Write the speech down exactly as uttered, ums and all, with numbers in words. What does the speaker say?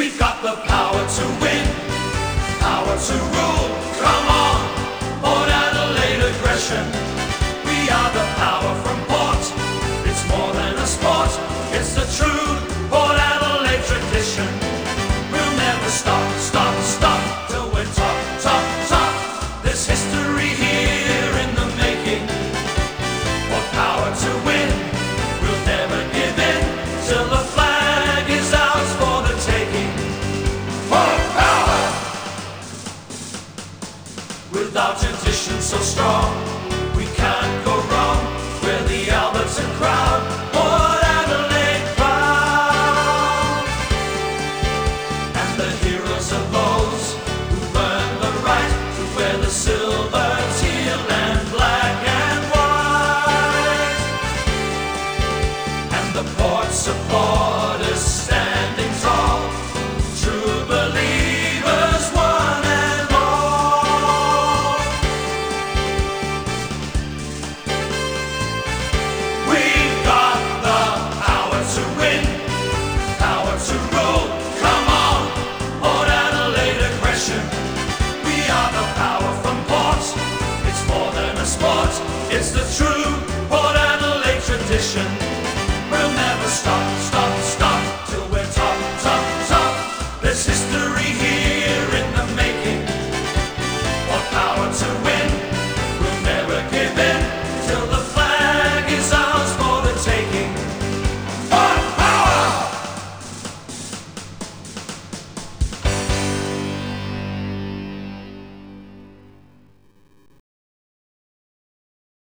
We've got the power to win, power to rule. Come on, Port Adelaide aggression. We are the power from Port. It's more than a sport, it's the true Port Adelaide tradition. We'll never stop, stop, stop till we're top, top, top. There's history here in the making. What power to win, we'll never give in till the flag is ours for the taking. For power, with our tradition so strong.